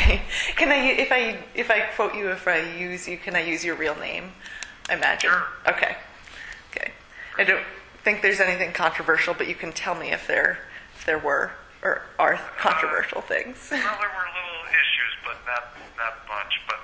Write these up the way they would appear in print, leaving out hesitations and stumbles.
Okay. Can I, if I quote you, if I use you, can I use your real name? I imagine. Sure. Okay. Okay. I don't think there's anything controversial, but you can tell me if there were or are controversial things. Well, there were little issues, but not much. But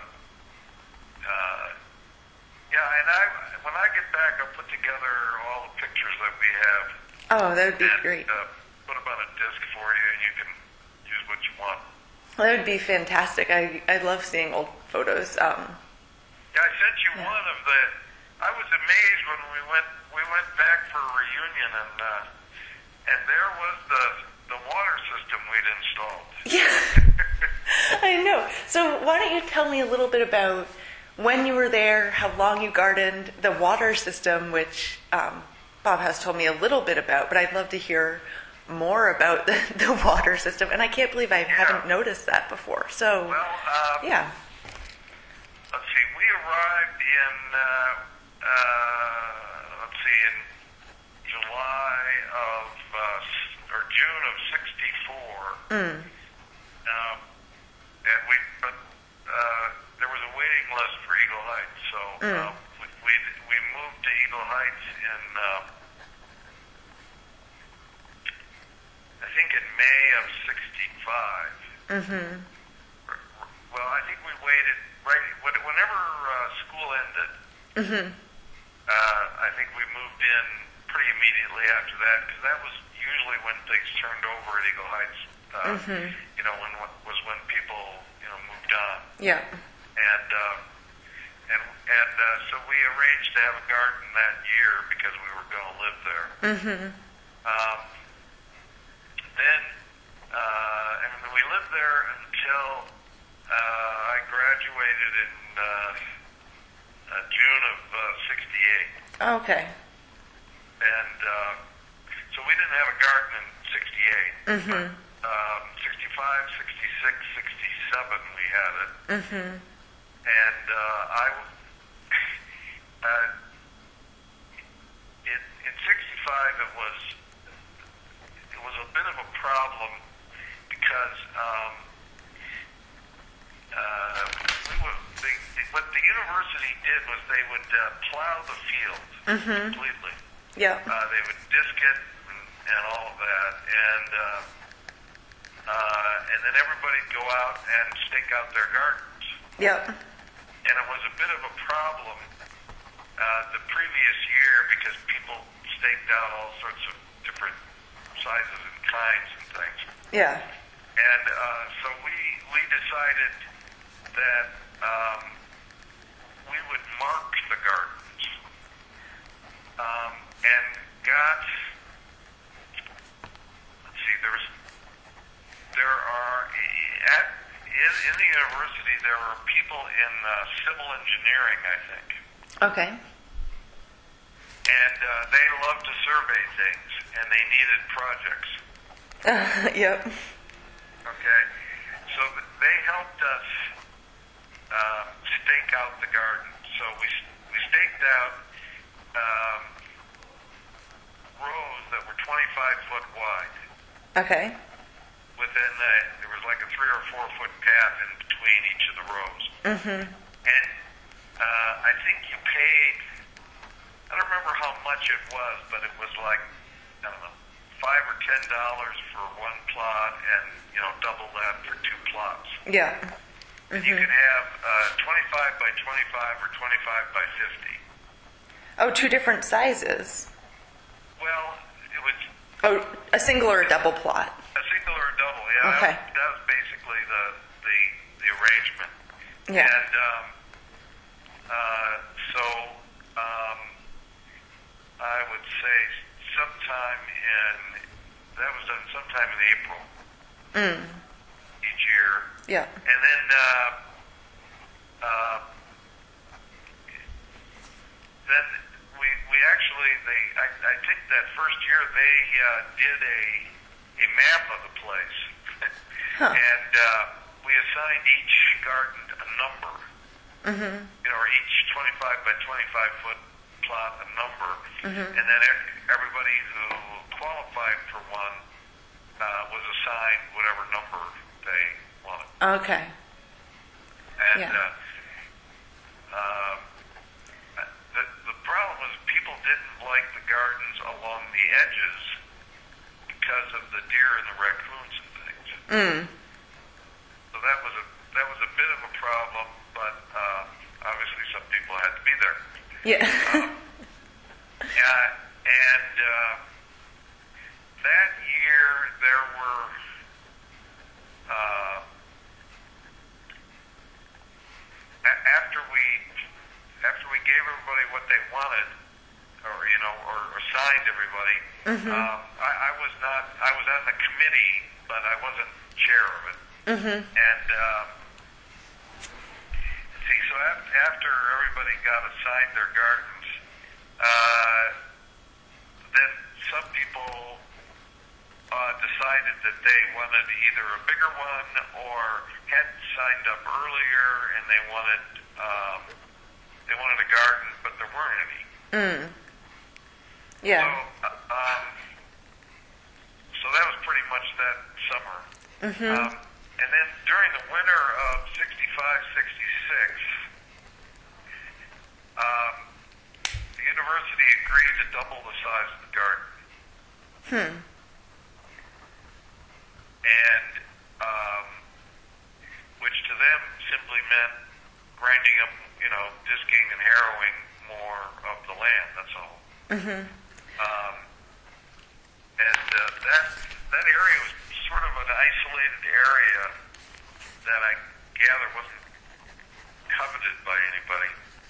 yeah, and when I get back, I'll put together all the pictures that we have. Oh, that would be and, great. Put them on a disc for you, and you can use what you want. That would be fantastic. I love seeing old photos. Yeah, I sent you one of the. I was amazed when we went back for a reunion, and there was the water system we'd installed. Yeah, I know. So why don't you tell me a little bit about when you were there, how long you gardened, the water system, which Bob has told me a little bit about, but I'd love to hear more about the water system. And I can't believe I haven't noticed that before. So, yeah. Let's see. We arrived in in July of or June of '64. And there was a waiting list for Eagle Heights, so we moved to Eagle Heights in I think in May of '65. Well, I think we waited whenever school ended. I think we moved in pretty immediately after that, because that was usually when things turned over at Eagle Heights. When people moved on. Yeah. And so we arranged to have a garden that year because we were going to live there. And we lived there until I graduated in June of '68. Okay. And so we didn't have a garden in '68. 65, 66, 67 we had it. And in '65 it was a bit of a problem because what the university did was they would plow the field completely. Yeah. They would disc it and all of that, and then everybody'd go out and stake out their gardens. Yep. And it was a bit of a problem the previous year because people staked out all sorts of different sizes and kinds and things. Yeah. And so we decided that we would mark the gardens, and got. Let's see. There are in the university there are people in civil engineering, I think. Okay. And they love to survey things, and they needed projects. Yep. Okay, so they helped us stake out the garden. So we staked out rows that were 25 foot wide. Okay. Within there was like a 3 or 4 foot path in between each of the rows. And I think you paid, I don't remember how much it was, but it was like, I don't know, $5 or $10 for one plot, and double that for 2 plots. Yeah. And you can have 25 by 25 or 25 by 50. Oh, 2 different sizes. Well, it was a single or a double plot. a single or a double. Yeah, Okay. that was basically the arrangement. Yeah. And I would say that was done sometime in April each year. Yeah. And then we actually I think that first year they did a map of the place, and we assigned each garden a number. Or each 25 by 25 foot plot a number, and then everybody who qualified for one was assigned whatever number they wanted. Okay. And Yeah. the problem was people didn't like the gardens along the edges because of the deer and the raccoons and things. So that was a bit of a problem, but obviously some people had to be there. Yeah. Yeah, and that year there were after we gave everybody what they wanted, or assigned everybody. I was on the committee, but I wasn't chair of it. And see, so after everybody got assigned their gardens, then some people decided that they wanted either a bigger one or hadn't signed up earlier, and they wanted a garden, but there weren't any. Yeah. So that was pretty much that summer. And then during the winter of 65, 66, the university agreed to double the size of the garden. And which to them simply meant grinding up, disking and harrowing more of the land, that's all. And that area was sort of an isolated area that I gather wasn't coveted by anybody.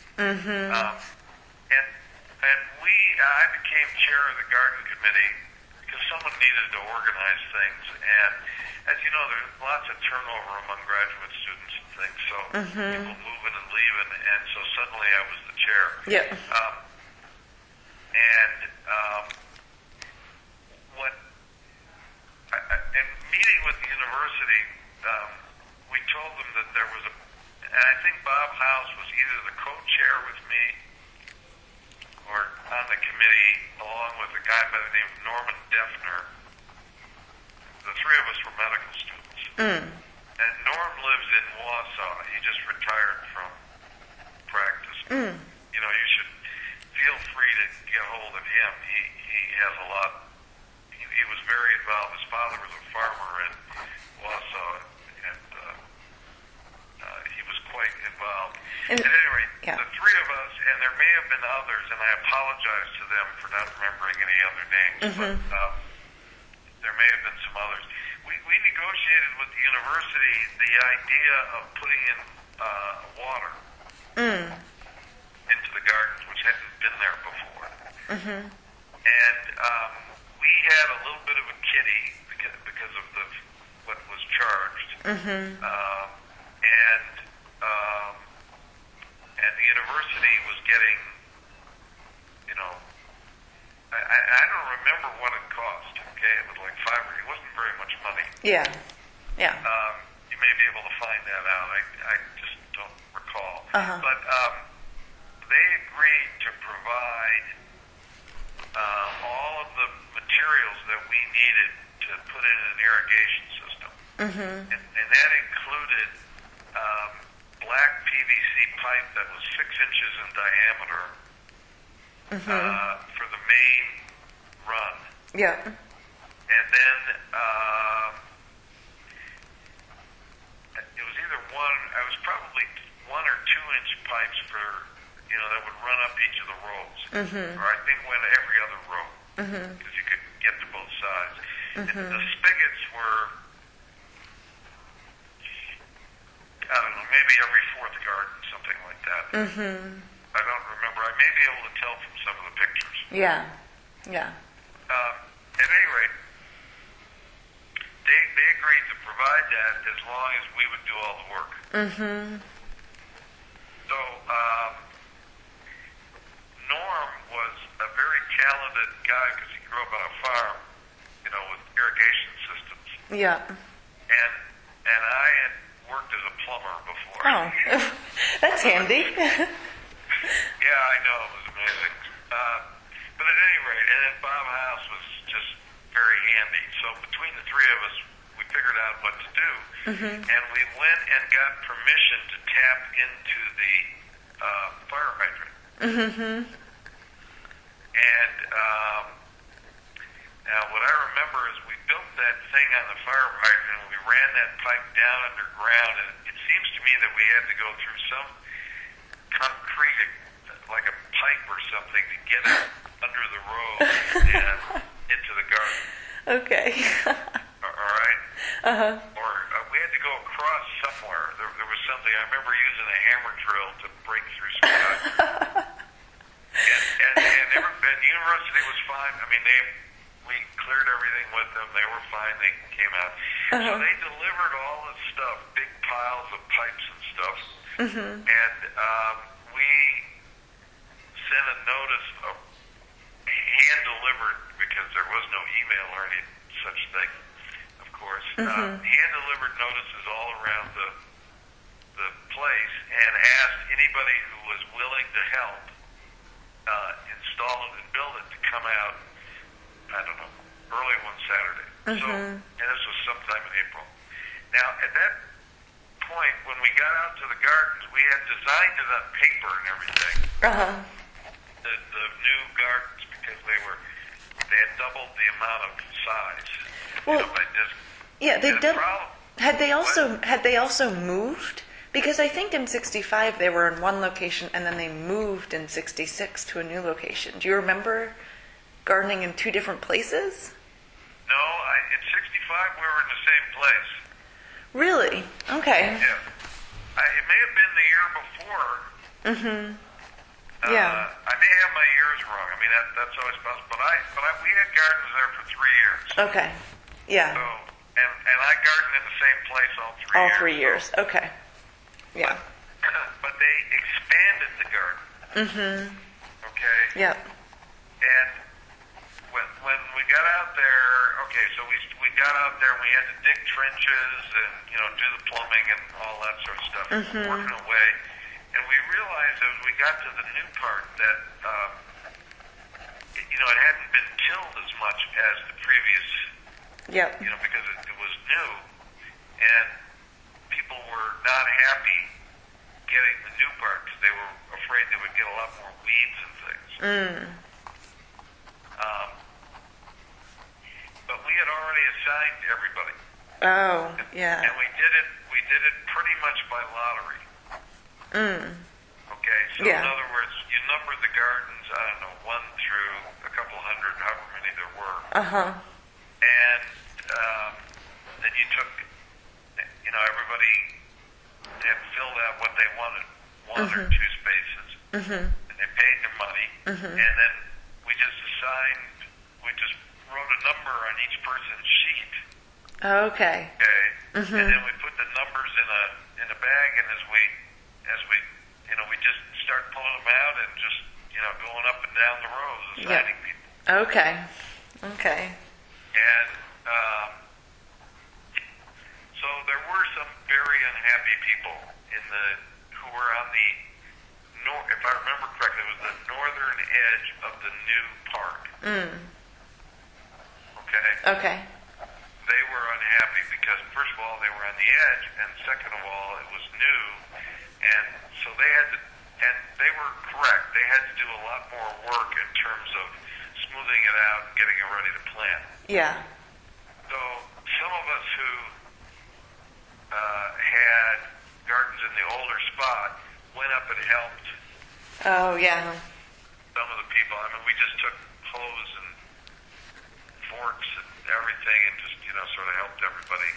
And I became chair of the garden committee because someone needed to organize things. And as you know, there's lots of turnover among graduate students and things, so people moving and leaving, and so suddenly I was the chair. Yeah. In meeting with the university, we told them that there was and I think Bob House was either the co-chair with me or on the committee, along with a guy by the name of Norman Defner. The three of us were medical students. And Norm lives in Wausau. He just retired from practice. You should feel free to get hold of him. He has a lot. He was very involved. His father was a farmer in Wausau, and he was quite involved. At any rate, the three of us, and there may have been others, and I apologize to them for not remembering any other names, but there may have been some others. We negotiated with the university the idea of putting in water into the gardens, which hadn't been there before. And we had a little bit of a kitty because of what was charged. And the university was getting, I don't remember what it cost. Okay, it was like it wasn't very much money. Yeah. Yeah. You may be able to find that out. I just don't recall. But they agreed to provide all of the materials that we needed to put in an irrigation system. And that included black PVC pipe that was 6 inches in diameter for the main run. Yeah. And then it was either I was probably 1 or 2 inch pipes for, that would run up each of the rows. Or I think went every other row, because you could get to both sides. And the spigots were, I don't know, maybe every fourth garden, something like that. I don't remember. I may be able to tell from some of the pictures. Yeah. Yeah. At any rate, they agreed to provide that as long as we would do all the work. So Norm was a very talented guy because he grew up on a farm, with irrigation systems. Yeah. And I had worked as a plumber before. Oh, that's handy. Yeah, I know, it was amazing. But at any rate, and then Bob House was just very handy. So between the three of us, we figured out what to do. And we went and got permission to tap into the fire hydrant. Mm-hmm. And now what I remember is we built that thing on the fire hydrant, and we ran that pipe down underground, and it seems to me that we had to go through some concrete, like a pipe or something, to get it under the road and into the garden. Okay. All right? Uh-huh. Or we had to go across somewhere. There was something. I remember using a hammer drill to break through some guys. and the university was fine. I mean, we cleared everything with them. They were fine. They came out. So they delivered all this stuff, big piles of pipes and stuff. Mm-hmm. And we sent a notice of hand-delivered, because there was no email or any such thing, of course. Hand-delivered notices all around the place, and asked anybody who was willing to help install it and build it to come out, I don't know, early one Saturday. So, and this was sometime in April. Now, at that point, when we got out to the gardens, we had designed it on paper and everything. The new gardens, because they had doubled the amount of size. Well, by disc. Yeah, they did. Had they What? also moved? Because I think in 65 they were in one location and then they moved in 66 to a new location. Do you remember gardening in two different places? No, in 65 we were in the same place. Really? Okay. Yeah. It may have been the year before. Yeah. I may have my years wrong. I mean, that's always possible. But we had gardens there for 3 years. Okay. Yeah. So, and I gardened in the same place all 3 years. All 3 years. Okay. Yeah. But they expanded the garden. Okay? Yep. And when we got out there, okay, so we got out there and we had to dig trenches and, do the plumbing and all that sort of stuff. Working away. And we realized as we got to the new part that, it hadn't been tilled as much as the previous, Yep. because it was new. And people were not happy getting the new part because they were afraid they would get a lot more weeds and things. But we had already assigned everybody. Oh, yeah. And we did it pretty much by lottery. Okay, so Yeah. in other words, you numbered the gardens, I don't know, 1 through a couple hundred, however many there were. And then you took, everybody had filled out what they wanted, 1 or 2 spaces, and they paid their money, and then we just wrote a number on each person's sheet. Okay. Okay, and then we put the numbers in a bag, and as we we just start pulling them out and just going up and down the rows, assigning people. Okay. And so there were some very unhappy people who were on the if I remember correctly, it was the northern edge of the new park. Okay. They were unhappy because first of all they were on the edge, and second of all it was new, and so they had to, and they were correct. They had to do a lot more work in terms of smoothing it out and getting it ready to plant. Yeah. So some of us who had gardens in the older spot went up and helped. Oh, yeah. Some of the people. I mean, we just took hoes and forks and everything, and just sort of helped everybody.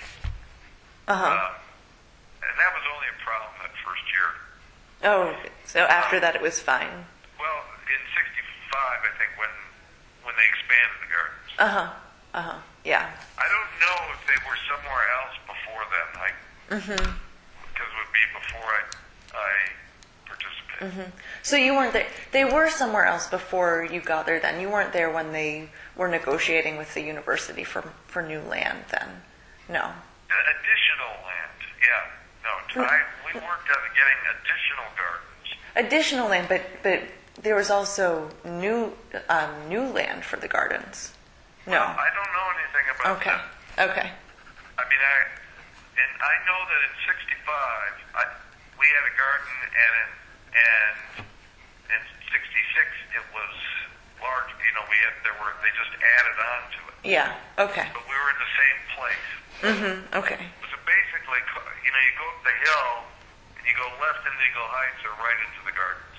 And that was only a problem that first year. Oh, so after that it was fine. Well, in '65, I think when they expanded the gardens. Yeah. I don't know if they were somewhere else before then. Because it would be before I participated. So you weren't there. They were somewhere else before you got there then. You weren't there when they were negotiating with the university for new land then? No. Additional land, yeah. No, we worked on getting additional gardens. Additional land, but there was also new land for the gardens. No. Well, I don't know anything about that. Okay. I mean, and I know that in '65 we had a garden, and in '66 it was large. You know, they just added on to it. Yeah. Okay. But we were in the same place. Okay. So basically, you know, you go up the hill, and you go left into Eagle Heights or right into the gardens.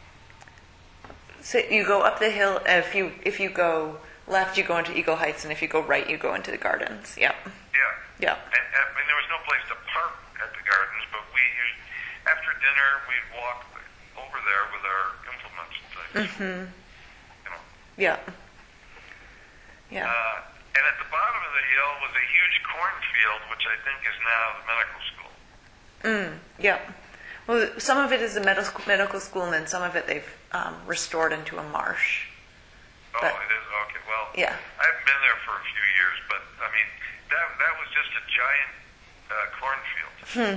So you go up the hill, and if you go left, you go into Eagle Heights, and if you go right, you go into the gardens. Yep. Yeah. Yeah. And I mean, there was no place to park at the gardens, but after dinner, we'd walk over there with our implements and things. You know. Yeah. Yeah. And at the bottom of the hill was a huge cornfield, which I think is now the medical school. Yeah. Well, some of it is a medical school, and then some of it they've restored into a marsh. Oh, it is? Okay, well, yeah. I haven't been there for a few years, but, I mean, that was just a giant cornfield.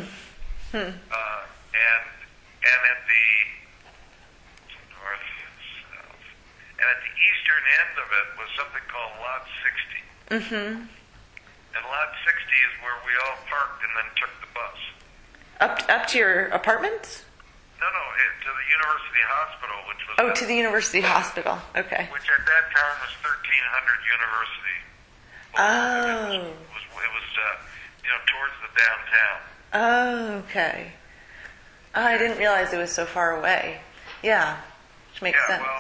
And at the north, south, and at the eastern end of it was something called Lot 60. And Lot 60 is where we all parked and then took the bus. Up to your apartments? No, to the University Hospital, which was... Oh, to the University Hospital. Okay. Which at that time was 1,300 University. Oh. It was you know, towards the downtown. Oh, okay. Oh, I didn't realize it was so far away. Yeah, which makes sense. Well,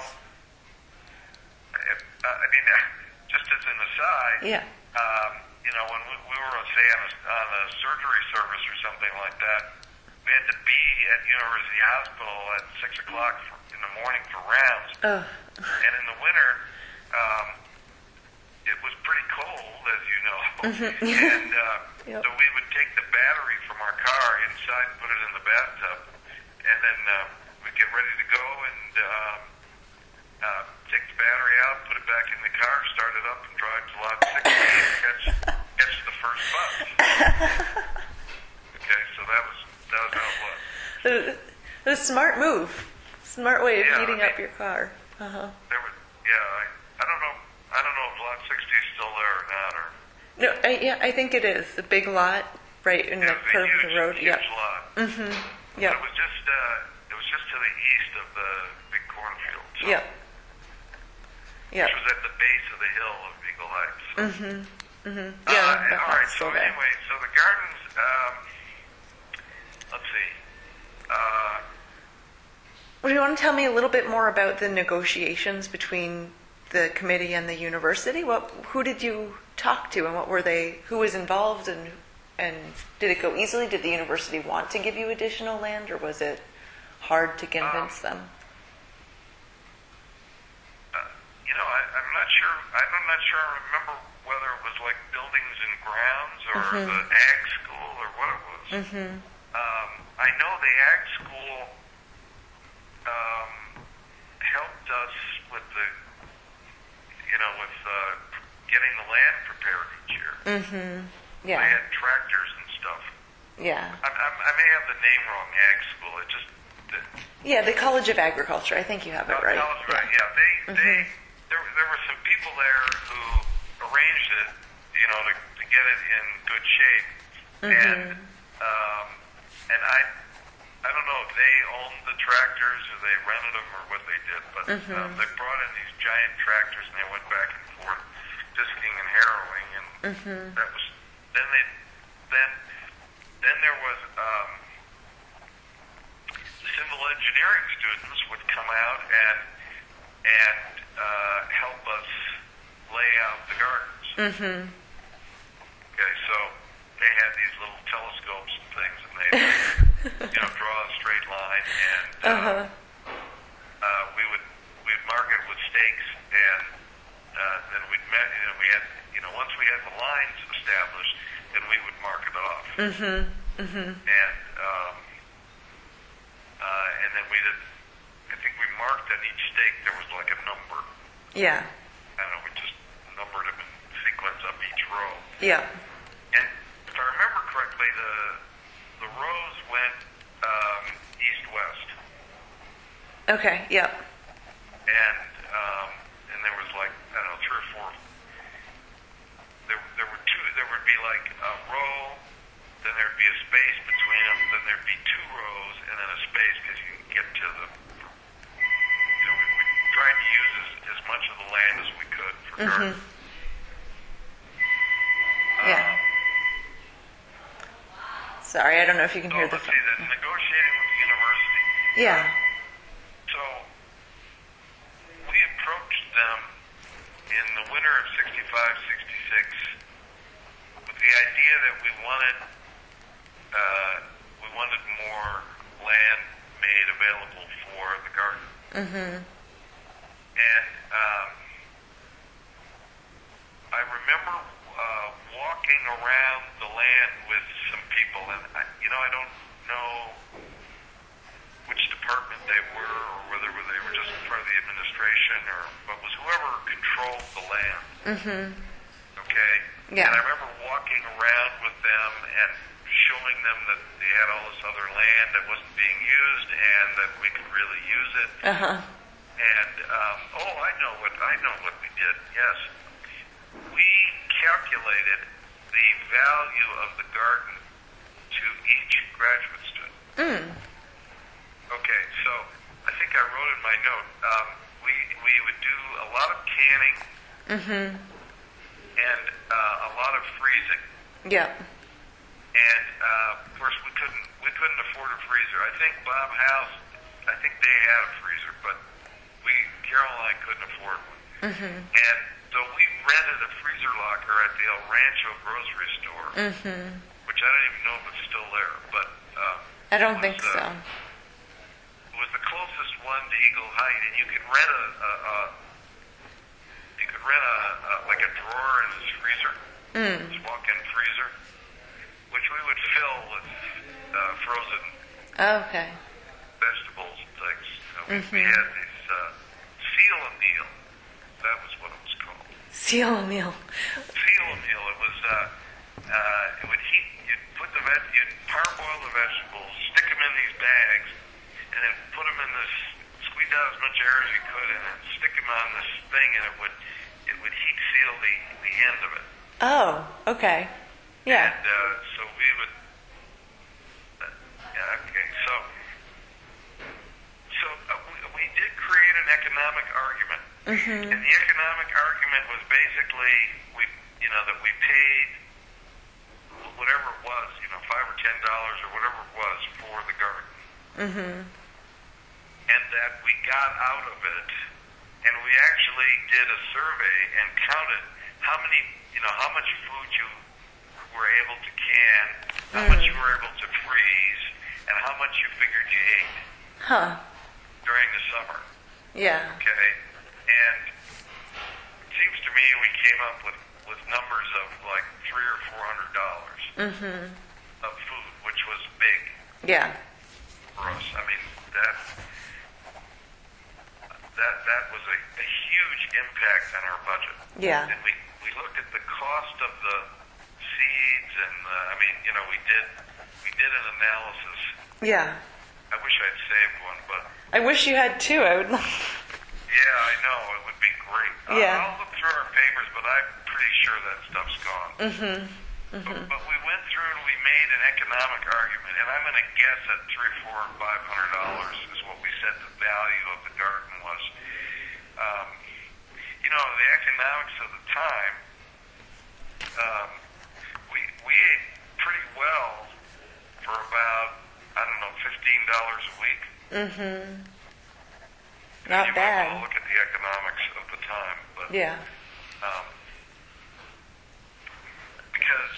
I mean, just as an aside, Yeah. You know, when we were, say, on a surgery service or something like that, we had to be at University Hospital at 6 o'clock in the morning for rounds. Oh. And in the winter, it was pretty cold, as you know. And Yep. so we would take the battery from our car inside and put it in the bathtub. And then we'd get ready to go and take the battery out, put it back in the car, start it up, and drive to Lot 60 and catch the first bus. Okay, so that was how it was. It was a smart move. Smart way of Yeah, heating up your car. Uh-huh. There was, I don't know if Lot 60 is still there or not, or... No, I think it is. A big lot right in the curve of the road. Huge Yep. lot. Yep. But it was just to the east of the big cornfield. So, Yep. Yep. Which was at the base of the hill of Eagle Heights. Yeah. All right. Still So there. anyway, so the gardens. Let's see. Would you want to tell me a little bit more about the negotiations between the committee and the university? Who did you talk to, and what were they? Who was involved, and did it go easily? Did the university want to give you additional land, or was it hard to convince them? You know, I'm not sure. I'm not sure. I remember whether it was like buildings and grounds or the ag school or what it was. I know the ag school helped us with getting the land prepared each year. Yeah. They had tractors and stuff. Yeah. I may have the name wrong. Ag school. It just. Yeah, the College of Agriculture. I think you have it right. Right. Yeah. There were some people there who arranged it, you know, to get it in good shape, and I don't know if they owned the tractors or they rented them or what they did, but they brought in these giant tractors and they went back and forth, disking and harrowing, and that was then there was civil engineering students would come out and help us lay out the gardens. Okay, so they had these little telescopes and things, and they draw a straight line, and we'd mark it with stakes, and then we had once we had the lines established, then we would mark it off. And then I think we marked on each stake there was like a number. Yeah. I don't know, we just numbered them in sequence up each row. Yeah. And if I remember correctly, the rows went east-west. Okay. Yep. And there was like, I don't know, 3 or 4. There were two. There would be like a row then there'd be a space between them, then there'd be 2 rows, and then a space because you can get to the, we tried to use as much of the land as we could for gardening. Yeah. Sorry, I don't know if you can hear the phone. The negotiating with the university. Yeah. So we approached them in the winter of 65, 66 with the idea that we wanted more land made available for the garden. And I remember walking around the land with some people, and I don't know which department they were, or whether they were just part of the administration, but was whoever controlled the land. Okay? Yeah. And I remember walking around with them and showing them that they had all this other land that wasn't being used and that we could really use it. And I know what we did. Yes, we calculated the value of the garden to each graduate student. Okay, so I think I wrote in my note. We would do a lot of canning and a lot of freezing. Yeah. And of course, we couldn't afford a freezer. I think Bob House, they had a freezer, but Carol and I couldn't afford one. And so we rented a freezer locker at the El Rancho grocery store, which I don't even know if it's still there, but I don't think so. It was the closest one to Eagle Height, and you could rent like a drawer in this freezer, this walk-in freezer, which we would fill with frozen vegetables and things. We had these seal a meal. That was what it was called. Seal a meal. Seal a meal. It was. It would heat. You'd you'd parboil the vegetables, stick them in these bags, and then put them in this. Squeeze out as much air as you could, and then stick them on this thing, and it would heat seal the end of it. Oh, okay. Yeah. And so we would. Okay. So we did create an economic argument, and the economic argument was basically that we paid whatever it was, $5 or $10 or whatever it was for the garden, and that we got out of it, and we actually did a survey and counted how much food you were able to can, how much you were able to freeze, and how much you figured you ate during the summer. Yeah. Okay, and it seems to me we came up with numbers of like $300 or $400 of food, which was big. Yeah. For us. I mean, that was a huge impact on our budget. Yeah. And we looked at the cost of the seeds, and we did an analysis. Yeah. I wish I'd saved one, but I wish you had two. I would. yeah, I know, it would be great. Yeah. I'll look through our papers, but I'm pretty sure that stuff's gone. But we went through and we made an economic argument, and I'm going to guess at $300, $400, $500 is what we said the value of the garden was. The economics of the time, we ate pretty well for about, $15 a week. Not you bad. might want to look at the economics of the time, but Yeah. because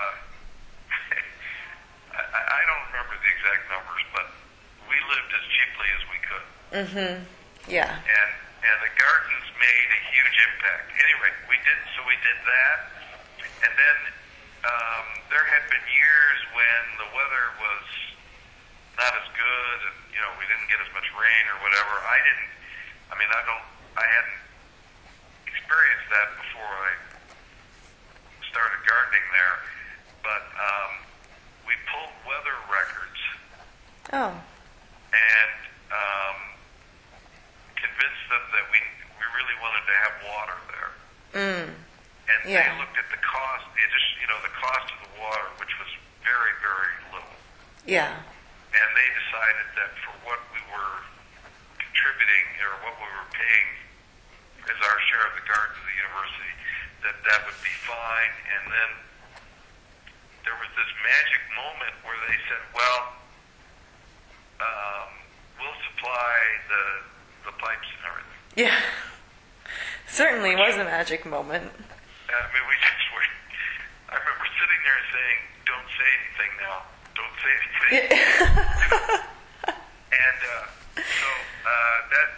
I don't remember the exact numbers, but we lived as cheaply as we could. Yeah. And the gardens made a huge impact. Anyway, we did that, and then there had been years when the weather was not as good, and we didn't get as much rain or whatever. I hadn't experienced that before I started gardening there, but we pulled weather records. Oh. And convinced them that we really wanted to have water there. And Yeah. they looked at the cost, the cost of the water, which was very, very little. Yeah. And they decided that for what we were contributing or what we were paying as our share of the garden to the university, that would be fine. And then there was this magic moment where they said, well, we'll supply the pipes and everything. Yeah. Certainly was a magic moment. I mean, we just were. I remember sitting there saying, "Don't say anything now. Don't say anything." And so that,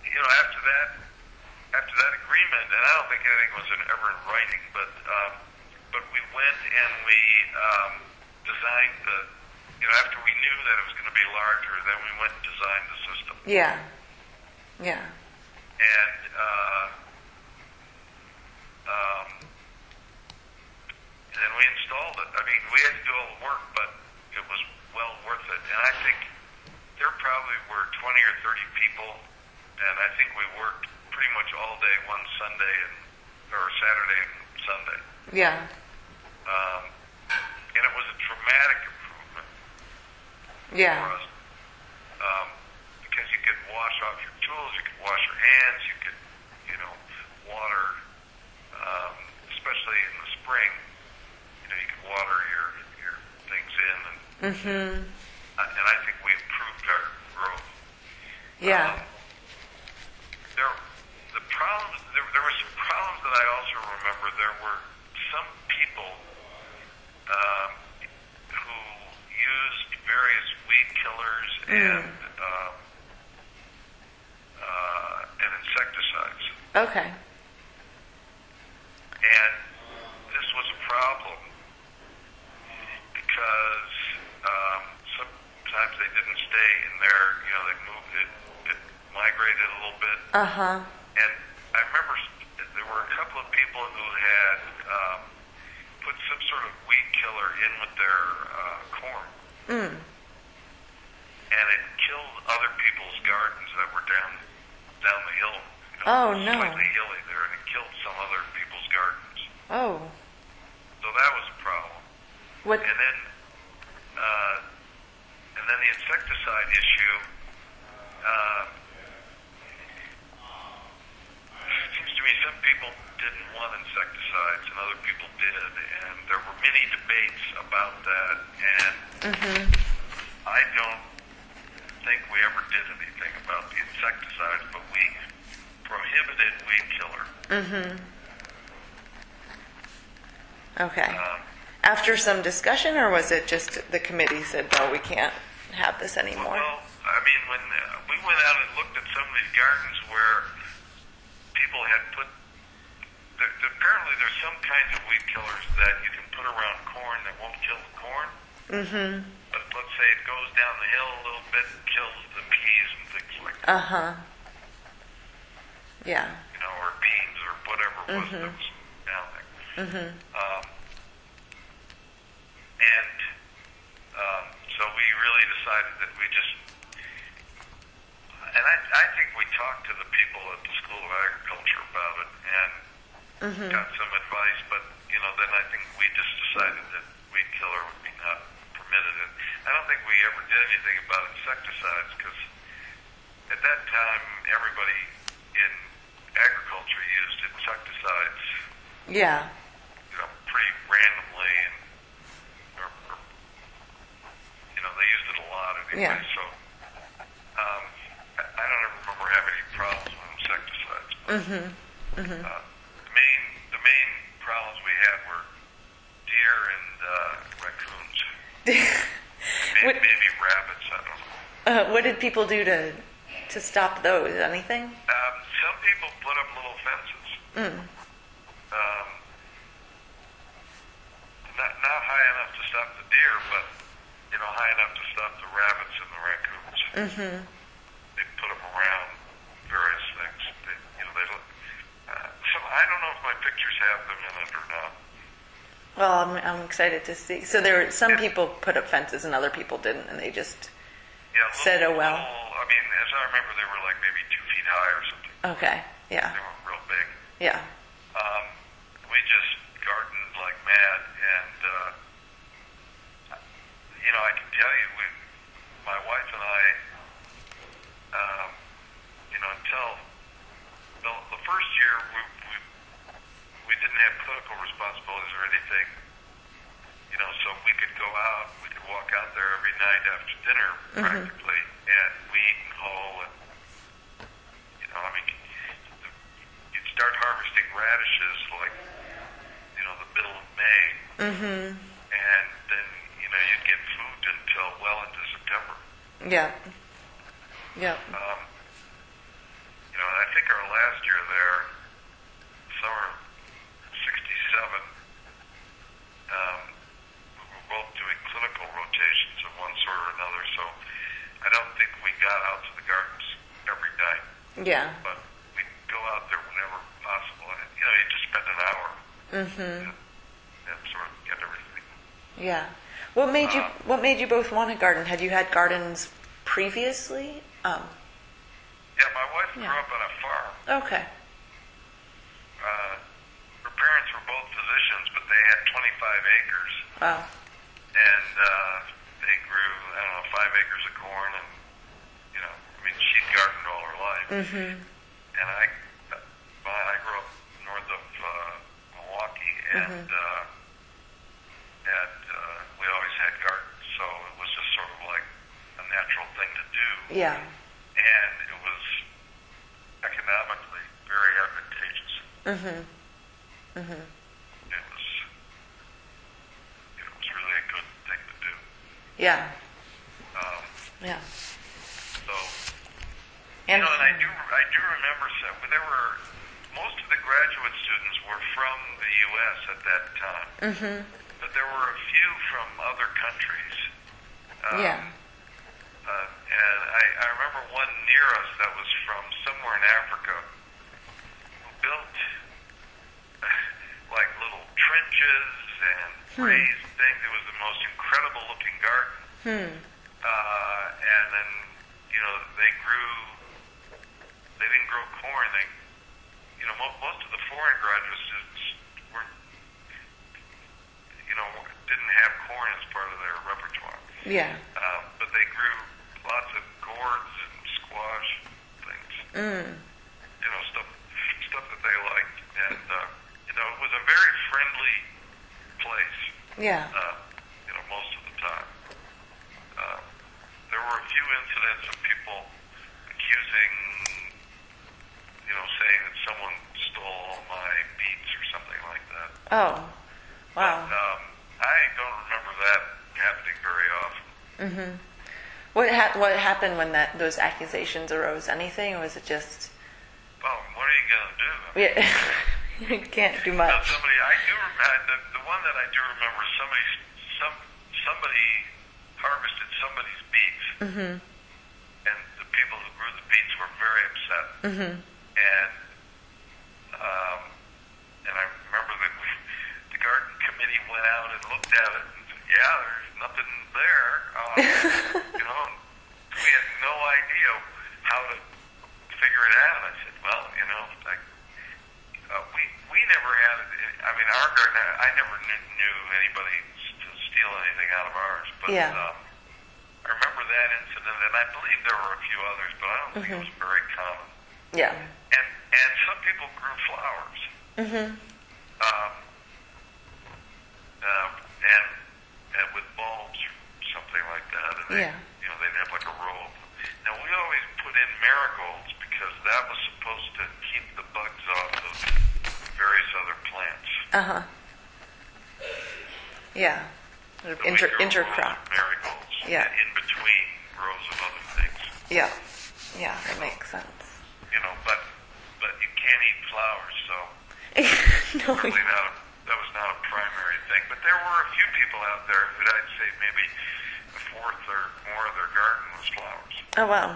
after that agreement, and I don't think anything was ever in writing, but we went and we designed after we knew that it was going to be larger, then we went and designed the system. Yeah. Yeah. And then we installed it. I mean, we had to do all the work, but it was well worth it. And I think there probably were 20 or 30 people, and I think we worked pretty much all day one Sunday or Saturday and Sunday. Yeah. And it was a dramatic improvement Yeah. for us. Because you could wash off your tools, you could wash your hands, you could, water, especially in the spring, you could water your things in. And I think we improved our growth. Yeah. There were some problems that I also remember. There were some people who used various weed killers and insecticides. Okay. And this was a problem because sometimes they didn't stay in there. They moved it migrated a little bit. And I remember there were a couple of people who had put some sort of weed killer in with their corn. And it killed other people's gardens that were down the hill. Oh, no. Slightly hilly there, and it killed some other people's gardens. Oh. So that was a problem. What? And then the insecticide issue. It seems to me some people didn't want insecticides and other people did, and there were many debates about that. And I don't think we ever did anything about the insecticides, but we prohibited weed killer. Okay. After some discussion, or was it just the committee said, no, we can't have this anymore? Well, I mean, when we went out and looked at some of these gardens where people had put, apparently there's some kinds of weed killers that you can put around corn that won't kill the corn. But let's say it goes down the hill a little bit and kills the peas and things like that. Yeah. Or beans or whatever it was that was down there. So we really decided that we just, and I think we talked to the people at the School of Agriculture about it and got some advice, but then I think we just decided that weed killer would be not permitted. And I don't think we ever did anything about insecticides because at that time everybody in agriculture used insecticides. Yeah. Pretty randomly, and they used it a lot anyway. Yeah. So I don't ever remember having any problems with insecticides. But, the main problems we had were deer and raccoons. Maybe rabbits. I don't know. What did people do to stop those? Anything? Some people put up little fences. Not high enough to stop the deer, but high enough to stop the rabbits and the raccoons. They put them around various things. So I don't know if my pictures have them in it or not. Well, I'm excited to see. So there were some people put up fences and other people didn't, and they just said, "Oh well." I mean, as I remember, they were like maybe 2 feet high or something. Okay. Yeah. They weren't real big. Yeah. We just gardened like mad, and I can tell you, my wife and I, until the first year, we didn't have clinical responsibilities or anything. So we could go out, we could walk out there every night after dinner, practically, and weed and hoe, and you'd start harvesting radishes like, the middle of May, and then you'd get food until well into September. Yeah. Yeah. I think our last year there, summer '67, we were both doing clinical rotations of one sort or another, so I don't think we got out to the gardens every night. Yeah. But we'd go out there whenever possible, and you just spend an hour and sort of get everything. Yeah. What made you both want to garden? Had you had gardens previously? Yeah, my wife grew up on a farm. Okay. Her parents were both physicians, but they had 25 acres. Wow. And they grew, 5 acres of corn, and she'd gardened all her life. And I grew up north of Milwaukee, and we always had gardens, so it was just sort of like a natural thing to do. Yeah. And it was economically very advantageous. It was really a good thing to do. Yeah. Yeah. So, and I do remember there were most of the graduate students were from the U.S. at that time, but there were a few from other countries. And I remember one near us that was from somewhere in Africa who built like little trenches and raised things. It was the most incredible looking garden. And then, they didn't grow corn. Most of the foreign graduate students didn't have corn as part of their repertoire. Yeah. But they grew lots of gourds and squash things. Stuff that they liked. And, it was a very friendly place. Yeah. Most of the time. There were a few incidents of people accusing, saying that someone stole my beets or something like that. Oh, wow. But, I don't remember that happening very often. What happened when those accusations arose? Anything, or was it just? Well, what are you gonna do? Yeah, you can't do much. Somebody, I do remember the one that I do remember. Somebody harvested somebody's beets, and the people who grew the beets were very upset. And I remember the garden committee went out and looked at it, and said, "Yeah, there's nothing there." We had no idea how to figure it out. I said, "Well, we never had it. Our garden. I never knew anybody to steal anything out of ours, but I remember that incident, and I believe there were a few others, but I don't think it was very common. Yeah. And some people grew flowers. And with bulbs or something like that, and they'd have like a row of them. Now we always put in marigolds because that was supposed to keep the bugs off of various other plants. Yeah. Sort of intercrop. Marigolds. Yeah. In between rows of other things. Yeah. Yeah, that makes sense. But you can't eat flowers, so No. really that was not a primary thing. But there were a few people out there that I'd say maybe a fourth or more of their garden was flowers. Oh, wow.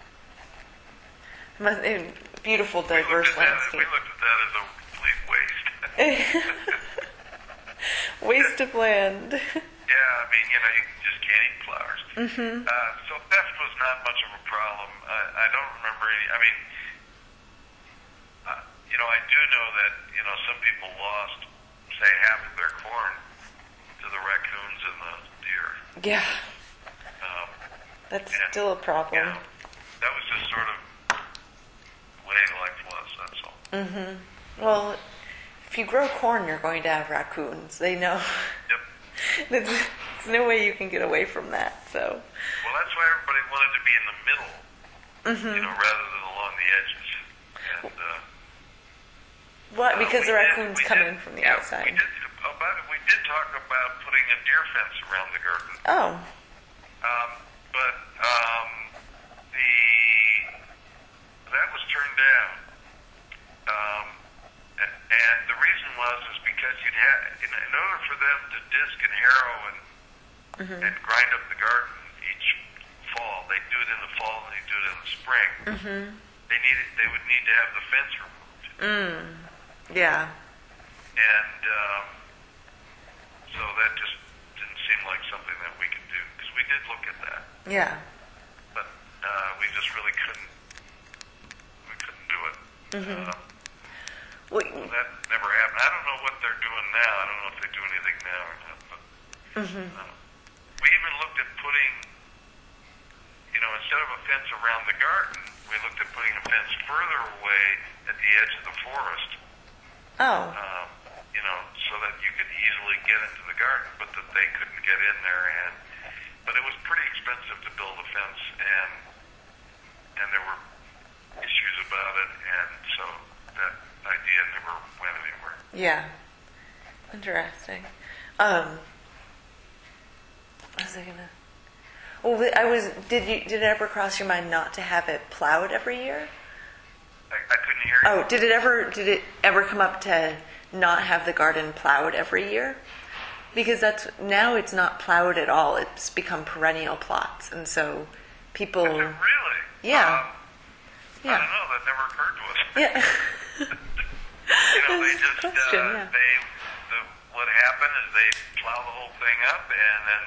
Beautiful, diverse landscape. We looked at that as a complete waste. Waste of land. Yeah, you just can't eat flowers. So theft was not much of a problem. I don't remember any. I do know that some people lost, say, half of their corn to the raccoons and the deer. Yeah. Um, That's and, still a problem. You know, that was just sort of the way life was, that's all. Mm-hmm. Well, if you grow corn, you're going to have raccoons. They know. Yep. There's no way you can get away from that. So. Well, that's why everybody wanted to be in the middle, Mm-hmm. rather than along the edges. And What? Because the raccoons we come did- in from the yeah, outside. We did talk about putting a deer fence around the garden. Oh. But that was turned down. And the reason is because you'd have, in order for them to disc and harrow and grind up the garden each fall, they do it in the fall and they do it in the spring. Mm-hmm. They would need to have the fence removed. Yeah. And so that just didn't seem like something that we could do, because we did look at that. Yeah. But we just really couldn't do it. Mm-hmm. Well, that never happened. I don't know what they're doing now. I don't know if they do anything now or not. But we even looked at putting, instead of a fence around the garden, we looked at putting a fence further away at the edge of the forest. Oh. So that you could easily get into the garden, but that they couldn't get in there. But it was pretty expensive to build a fence, and there were issues about it, and so that idea never went anywhere. Yeah. Interesting. What was I gonna? Well, Did it ever cross your mind not to have it plowed every year? I couldn't hear you. Oh, did it ever come up to not have the garden plowed every year? Because now it's not plowed at all. It's become perennial plots, and so people. Is it really? Yeah. I don't know. That never occurred to us. Yeah. They just what happened is they plow the whole thing up, and then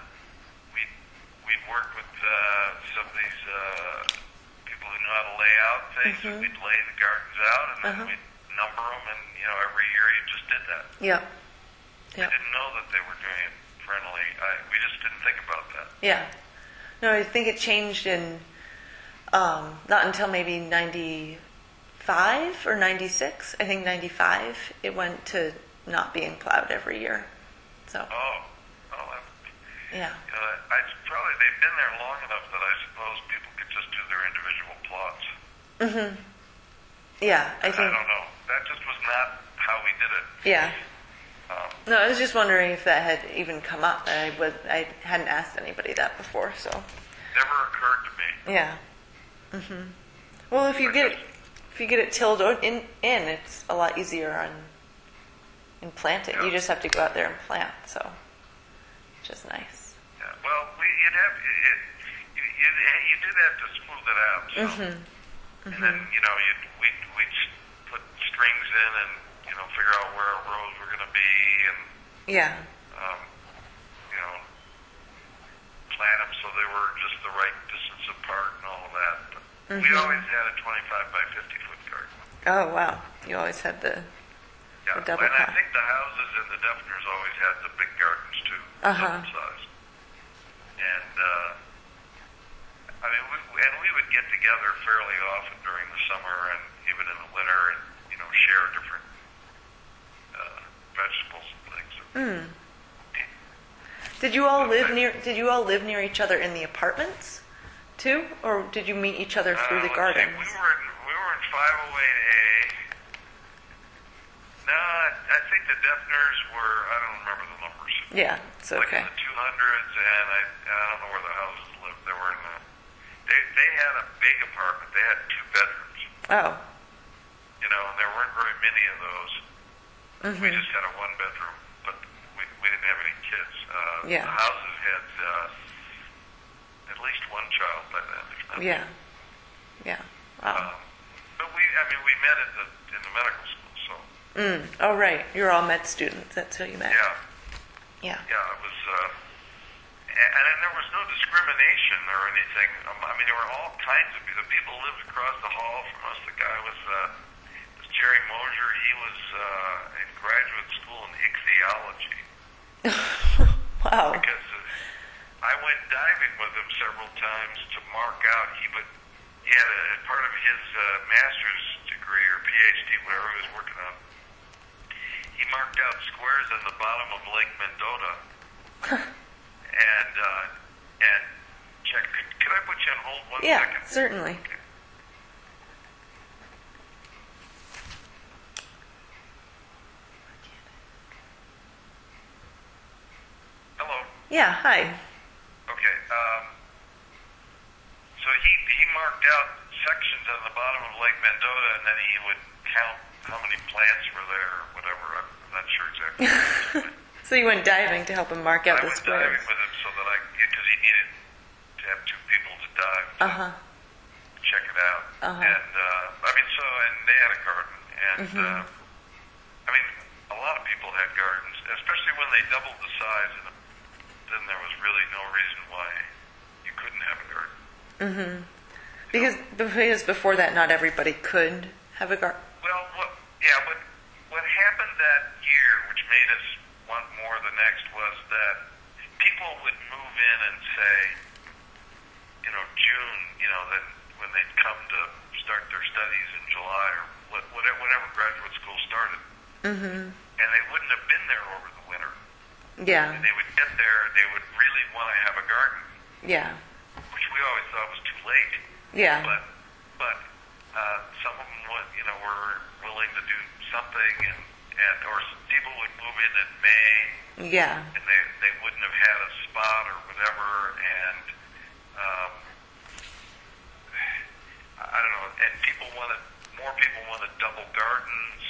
we'd work with some of these people who know how to lay out things. And we'd lay the gardens out, and then we'd number them, and every year you just did that. Yeah. We didn't know that they were doing it perennially. We just didn't think about that. Yeah. No, I think it changed in not until maybe 95 or 96. I think 95 it went to not being plowed every year. So. Yeah. They've been there long enough that I suppose people could just do their individual plots. Mm-hmm. Yeah, I think. I don't know. That just was not how we did it. Yeah. No, I was just wondering if that had even come up. I hadn't asked anybody that before, so. Never occurred to me. Yeah. Mhm. Well, if you get it tilled in, it's a lot easier in planting. Yeah. You just have to go out there and plant, so which is nice. Yeah. Well, you did have to smooth it out. So. And then we'd put strings in and figure out where our rows were going to be, and Yeah. plant them so they were just the right distance apart and all of that. But we always had a 25 by 50 foot garden. Oh wow! You always had the double and I pack. think the houses and the Defners always had the big gardens too, double size. And we would get together fairly often during the summer and even in the winter, and share different vegetables and things. Did you all live near each other in the apartments too, or did you meet each other through the gardens? We were in 508A. No, I think the Defners were. I don't remember the numbers. Yeah, it's okay. Like in the 200s, and I don't know where the houses lived. They were in the. They had a big apartment. They had 2 bedrooms. Oh. And there weren't very many of those. We just had a 1 bedroom, but we didn't have any kids. Yeah. The houses had at least 1 child by then. If not Yeah. Yeah. Wow. But we met in the medical school, so. Oh right, you're all med students. That's how you met. Yeah. Yeah. Yeah, it was, and then there was no discrimination or anything. There were all kinds of people. The people who lived across the hall from us. The guy was Jerry Mosier. He was in graduate school in ichthyology. Wow. Because I went diving with him several times to mark out. He had part of his master's degree or PhD, whatever he was working on. He marked out squares on the bottom of Lake Mendota, and check. Could I put you on hold one Yeah, second? certainly. Okay. Hello. Yeah, hi. Okay. So he marked out sections on the bottom of Lake Mendota, and then he would count how many plants were there or whatever. I'm not sure exactly. So you went diving to help him mark out I the went squares. diving with him so that because he needed to have two people to dive to check it out. And and they had a garden, and a lot of people had gardens, especially when they doubled the size, and then there was really no reason why you couldn't have a garden. Because before that, not everybody could have a garden. Well, what happened that year, which made us want more the next, was that people would move in and say, June, that when they'd come to start their studies in July or whenever graduate school started, and they wouldn't have been there over the winter. Yeah. And they would get there, and they would really want to have a garden. Yeah. Which we always thought was too late. Yeah. But some of them were willing to do something, or people would move in May. Yeah. And they wouldn't have had a spot or whatever, and I don't know. And more people wanted double gardens.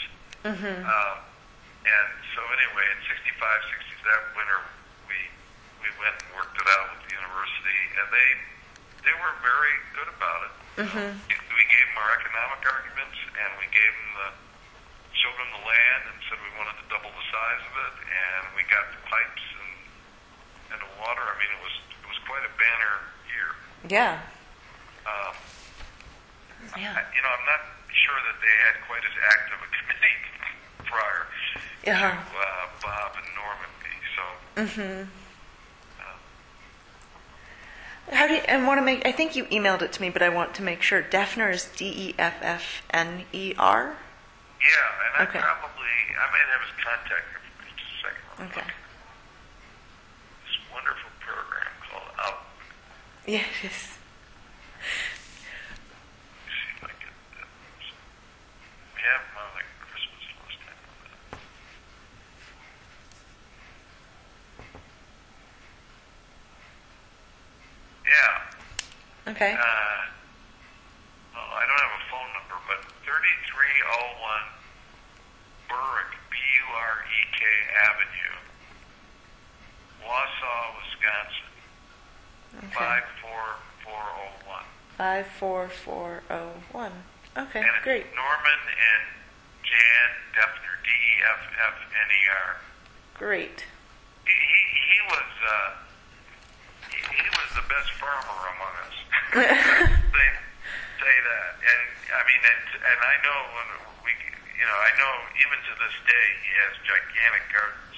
And so anyway, in 65, 67 winter, we went and worked it out with the university, and they were very good about it. We gave them our economic arguments, and we showed them the land and said we wanted to double the size of it, and we got the pipes and the water. I mean, it was quite a banner year. Yeah. I'm not sure that they had quite as active a committee prior to Bob and Norman B. So. How do you, and want to make, I think you emailed it to me, but I want to make sure. Defner is Deffner? Yeah, and I might have his contact information just a second. Okay. This wonderful program called Out. Yeah, it is. Let me see if I get that. We have them on like Christmas last time. Yeah. Okay. I don't have a phone number, but 3301 Burrick, Burek Avenue, Wausau, Wisconsin, 54401. 54401. Okay, And it's great. Norman and Jan Deffner, Deffner. Great. He was the best farmer among us. They say that, and I mean, and I know when I know even to this day he has gigantic gardens.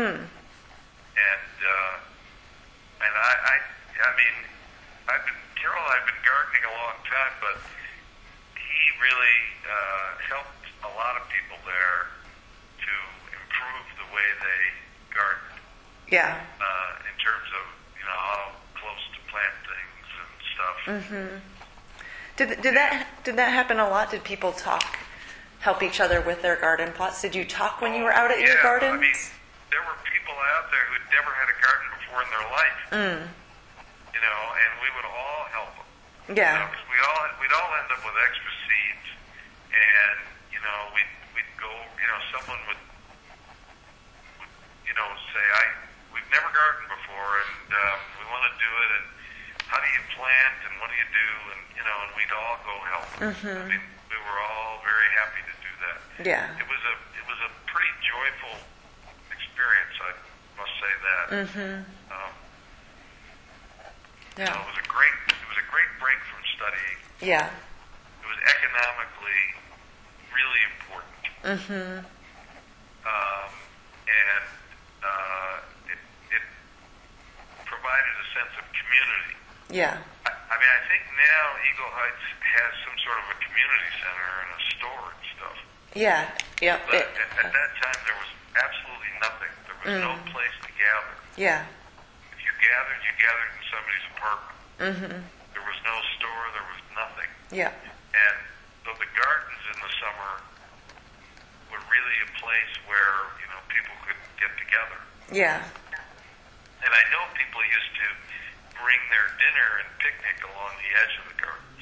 And I mean, Carol and I've been gardening a long time, but he really helped a lot of people there to improve the way they garden. Yeah. In terms of how close to plant things and stuff. Did that happen a lot? Did people help each other with their garden plots? Did you talk when you were out at your gardens? I mean, there were people out there who'd never had a garden before in their life. And we would all help them. Yeah. Because we'd all end up with extra seeds, and we'd go. Someone would say, we've never gardened before, and we want to do it. And how do you plant, and what do you do? And and we'd all go help. I mean, we were all very happy to do that. Yeah. It was a pretty joyful experience, I must say that. Yeah. It was a great break from studying. Yeah. It was economically really important. And it provided a sense of community. Yeah. I mean, I think now Eagle Heights has some sort of a community center and a store and stuff. Yeah. Yep. But at that time, there was absolutely nothing. There was no place to gather. Yeah. If you gathered in somebody's apartment. There was no store. There was nothing. Yeah. And so the gardens in the summer were really a place where, you know, people could get together. Yeah. And I know people used to bring their dinner and picnic along the edge of the gardens.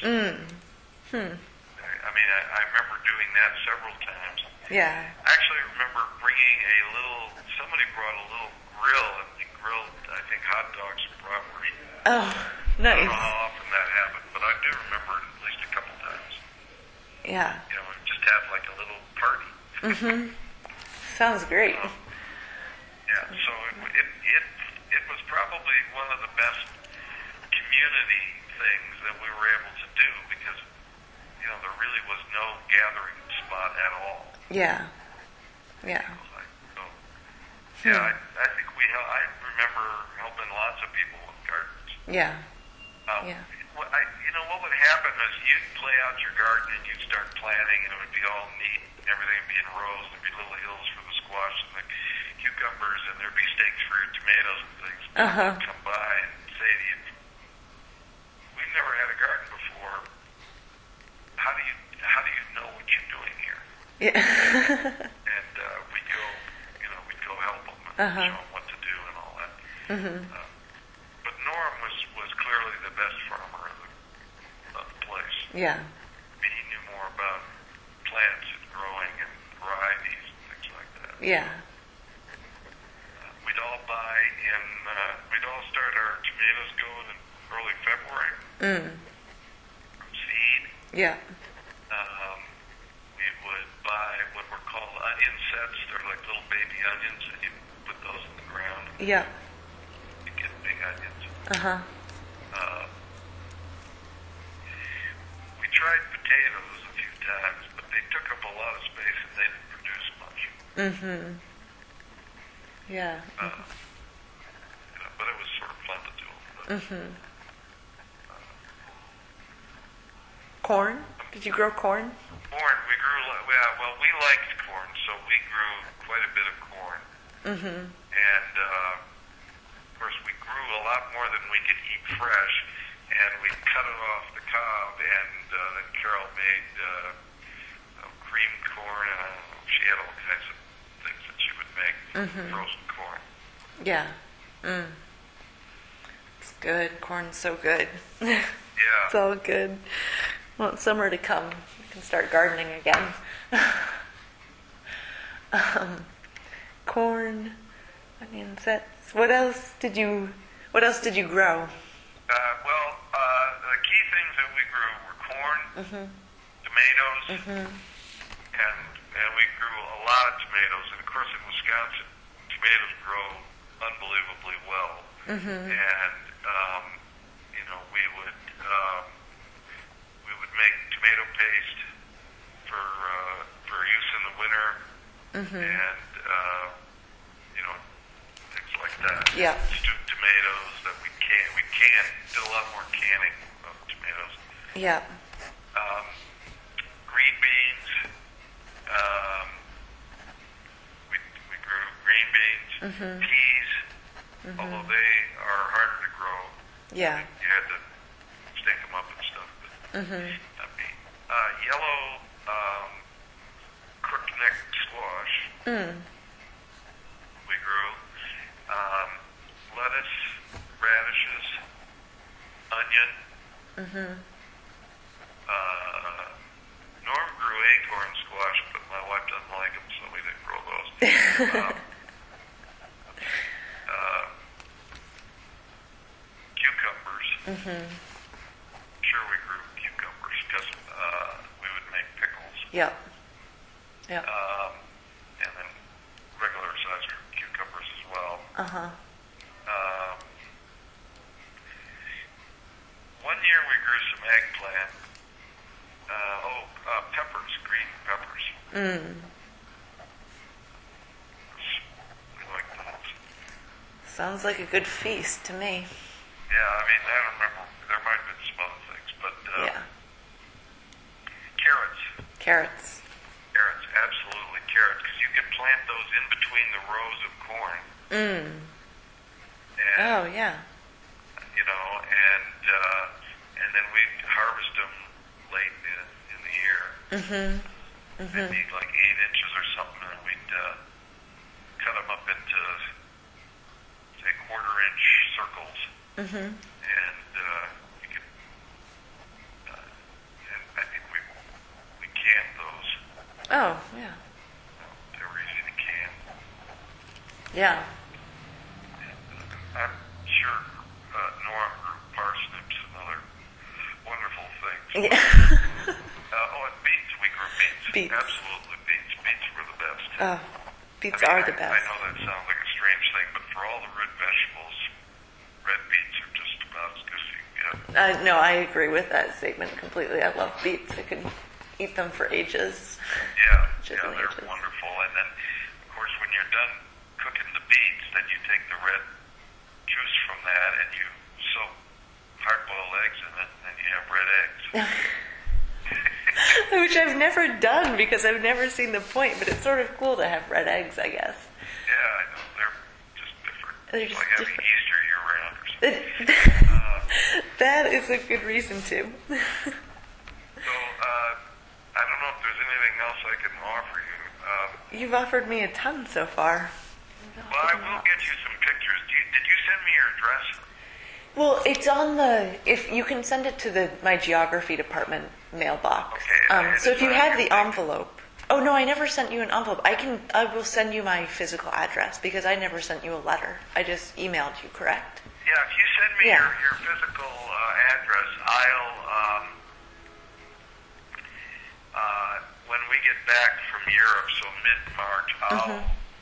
I mean, I remember doing that several times. Yeah. I actually remember bringing somebody brought a little grill, and they grilled, I think, hot dogs and bratwurst. Oh, I nice. don't know how often that happened, but I do remember it at least a couple times. Yeah. You know, just have like a little party. Sounds great. Yeah, so it was probably one of the best community things that we were able to do because, you know, there really was no gathering spot at all. Yeah. Yeah. So, yeah, I think I remember helping lots of people with gardens. Yeah. Yeah. You know, what would happen is you'd lay out your garden and you'd start planting and it would be all neat. Everything would be in rows. There'd be little hills for the squash and the cucumbers, and there'd be stakes for your tomatoes and things. People would come by and say to you, "We've never had a garden before. How do you know what you're doing here?" Yeah. And we'd go help them and show them what to do and all that. But Norm was clearly the best farmer of the place. Yeah. I mean, he knew more about plants and growing and varieties and things like that. Yeah. We'd all we'd all start our tomatoes going in early February. From seed. Yeah. We would buy what were called onion sets. They're like little baby onions, and you put those in the ground. Yeah. You get big onions. We tried potatoes a few times, but they took up a lot of space and they didn't produce much. Yeah. But it was sort of fun to do. Corn? Did you grow corn? Corn, we grew, we liked corn, so we grew quite a bit of corn. And, of course, we grew a lot more than we could eat fresh, and we cut it off the cob, and then Carol made creamed corn, and she had all kinds of things that she would make, frozen corn. Yeah. It's good. Corn's so good. Yeah. It's all good. Want summer to come. We can start gardening again. Corn, onion sets. What else did you grow? The key things that we grew were corn, tomatoes, and we grew a lot of tomatoes. And of course, in Wisconsin, tomatoes grow unbelievably well. And we would make tomato paste for use in the winter, and things like that. Yeah. Stewed tomatoes that we did a lot more canning of tomatoes. Yeah. Green beans. We grew green beans, peas, although they are harder to grow. Yeah. You had to stake them up and stuff. But yellow crookneck squash. We grew lettuce, radishes, onion. Norm grew acorn squash, but my wife doesn't like them, so we didn't grow those. Cucumbers. Sure, we grew cucumbers because we would make pickles. Yeah. Yeah. And then regular sized cucumbers as well. One year we grew some eggplant. Peppers, green peppers. We like those. Sounds like a good feast to me. Yeah, I mean, I don't remember. There might have been some other things, but Yeah. carrots. Carrots. Carrots, absolutely carrots, because you can plant those in between the rows of corn. Mm. And, Oh, yeah. you know, and then we'd harvest them late in the year. Mm-hmm. They'd be like 8 inches or something, and we'd cut them up into, say, quarter-inch circles. Mm-hmm. And you could, and I think we canned those. Oh, yeah. They were easy to can. Yeah. I'm sure Nora grew parsnips and other wonderful things. Yeah. And beets. We grew beets. Beets. Absolutely beets. Beets were the best. Oh, beets I mean, are the best. I know that sounds like a strange thing, but for all the root vegetables, red beets are just about as good as you can get. No, I agree with that statement completely. I love beets. I could eat them for ages. Yeah, Chicken they're ages. wonderful. And then, of course, when you're done cooking the beets, then you take the red juice from that and you soak hard-boiled eggs in it, and then you have red eggs. Which I've never done because I've never seen the point, but it's sort of cool to have red eggs, I guess. Yeah, I know. They're just different. They're It's just like having different. Easter year-round or something. That is a good reason to. So, I don't know if there's anything else I can offer you. You've offered me a ton so far. Well, I will get you some pictures. Did you send me your address? Well, it's on if you can send it to my geography department mailbox. Okay, So if you it's have on the your thing. envelope. Oh no, I never sent you an envelope. I will send you my physical address because I never sent you a letter. I just emailed you, correct? Yeah, if you send me Yeah. your physical address, I'll, when we get back from Europe, so mid-March, I'll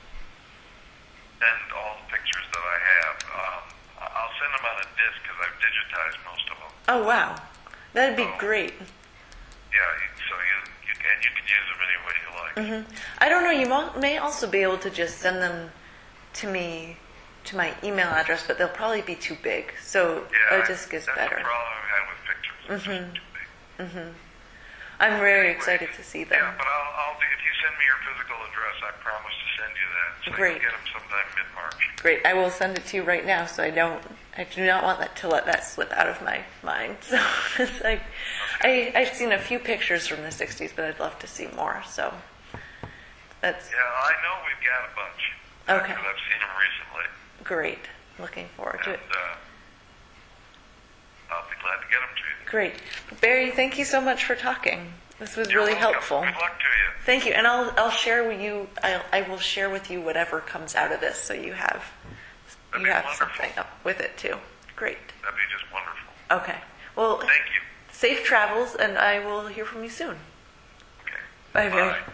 send all the pictures that I have. I'll send them on a disc because I've digitized most of them. Oh wow, that'd be Oh. great. Yeah, so you can use them any way you like. I don't know. You may also be able to just send them to me to my email address, but they'll probably be too big. So Yeah, a disc is that's better. the problem I've had with pictures. It's just too big. I'm very excited to see them. Yeah, but I'll do, if you send me your physical address, I promise to send you that. So Great. you'll get them sometime mid-March. Great. I will send it to you right now, so I do not want to let that slip out of my mind. So it's like, I've seen a few pictures from the 60s, but I'd love to see more. So that's Yeah, I know we've got a bunch. Okay. Because I've seen them recently. great. Looking forward to And it. I'll be glad to get them to you. Great. Barry, thank you so much for talking. This was You're really welcome. helpful. Good luck to you. Thank you. And I'll share with you, I will share with you whatever comes out of this so you have That'd be wonderful. something up with it too. Great. That'd be just wonderful. Okay. Well, Thank you. safe travels, and I will hear from you soon. Okay. Bye, Barry. Bye.